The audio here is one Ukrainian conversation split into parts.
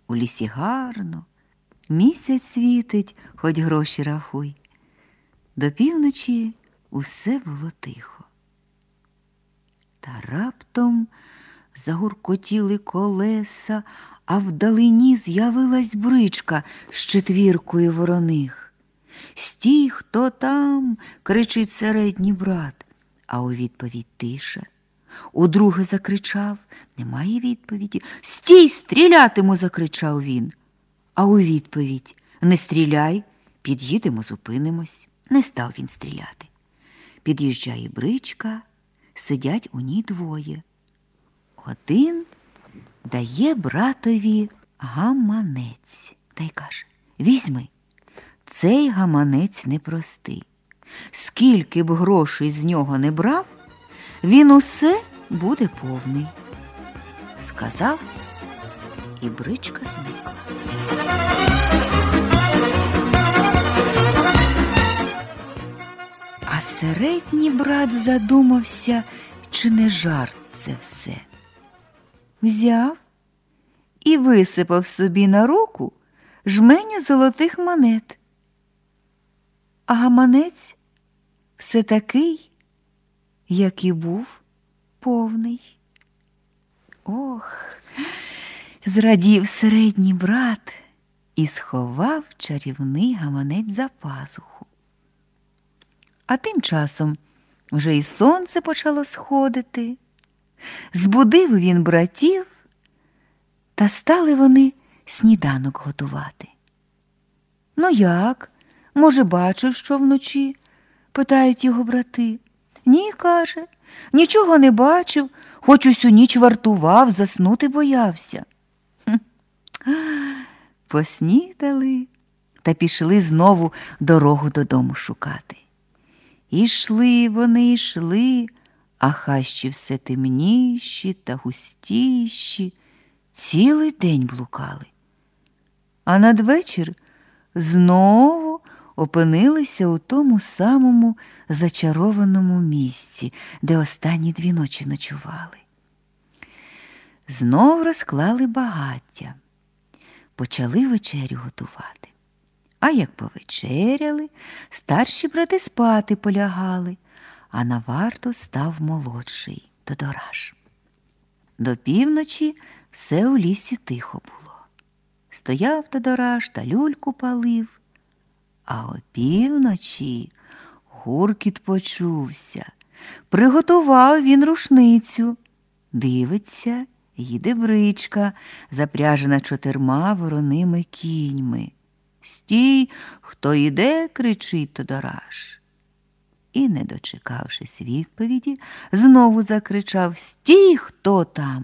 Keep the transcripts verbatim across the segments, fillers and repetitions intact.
У лісі гарно, місяць світить, хоч гроші рахуй. До півночі усе було тихо. Та раптом загуркотіли колеса, а вдалині з'явилась бричка з четвіркою вороних. «Стій, хто там!» – кричить середній брат, а у відповідь тиша. Удруге закричав, немає відповіді. «Стій, стрілятиму!» – закричав він. А у відповідь: «Не стріляй, під'їдемо, зупинимось». Не став він стріляти. Під'їжджає бричка, сидять у ній двоє. Один дає братові гаманець та й каже: «Візьми, цей гаманець непростий. Скільки б грошей з нього не брав, він усе буде повний». Сказав, і бричка зникла. А середній брат задумався, чи не жарт це все. Взяв і висипав собі на руку жменю золотих монет. А гаманець все такий, як і був, повний. Ох, зрадів середній брат і сховав чарівний гаманець за пазуху. А тим часом вже і сонце почало сходити. Збудив він братів, та стали вони сніданок готувати. «Ну як? Може, бачив, що вночі?» – питають його брати. «Ні, – каже, – нічого не бачив, хоч усю ніч вартував, заснути боявся». Хм. Поснідали та пішли знову дорогу додому шукати. Ішли вони, йшли, а хащі все темніші та густіші. Цілий день блукали. А надвечір знову опинилися у тому самому зачарованому місці, де останні дві ночі ночували. Знов розклали багаття, почали вечерю готувати. А як повечеряли, старші брати спати полягали, а на варту став молодший Тодораж. До півночі все у лісі тихо було. Стояв Тодораж та люльку палив, а опівночі гуркіт почувся. Приготував він рушницю. Дивиться, їде бричка, запряжена чотирма вороними кіньми. «Стій, хто йде!» – кричить Тодораж. І, не дочекавшись відповіді, знову закричав: «Стій, хто там!»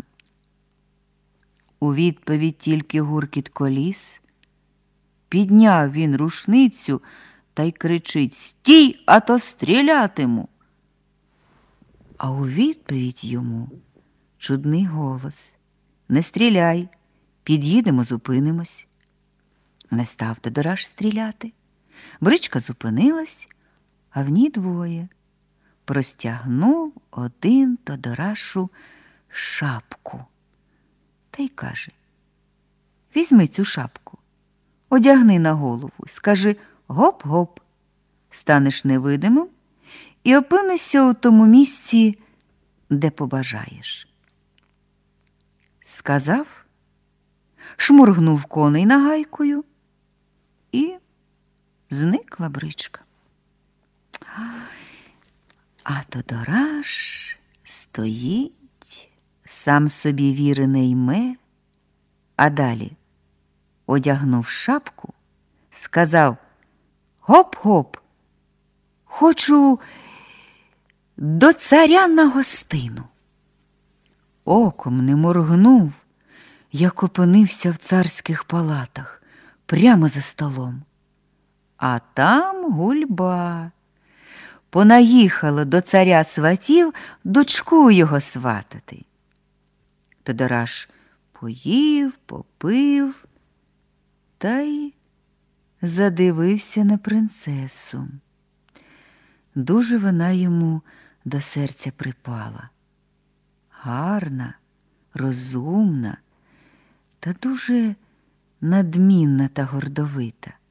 У відповідь тільки гуркіт коліс. Підняв він рушницю та й кричить: «Стій, а то стрілятиму!» А у відповідь йому чудний голос: «Не стріляй, під'їдемо, зупинимось». Не став Тодораж стріляти. Бричка зупинилась, а в ній двоє. Простягнув один Тодорашу шапку та й каже: «Візьми цю шапку, одягни на голову, скажи гоп-гоп, станеш невидимим і опинишся у тому місці, де побажаєш». Сказав, шмургнув коней нагайкою, і зникла бричка. А Тодораж стоїть, сам собі віри не йме, а далі одягнув шапку, сказав: «Гоп-гоп, хочу до царя на гостину». Оком не моргнув, як опинився в царських палатах, прямо за столом. А там гульба. Понаїхало до царя сватів дочку його сватати. Тодораж поїв, попив та й задивився на принцесу. Дуже вона йому до серця припала. Гарна, розумна та дуже надмінна та гордовита.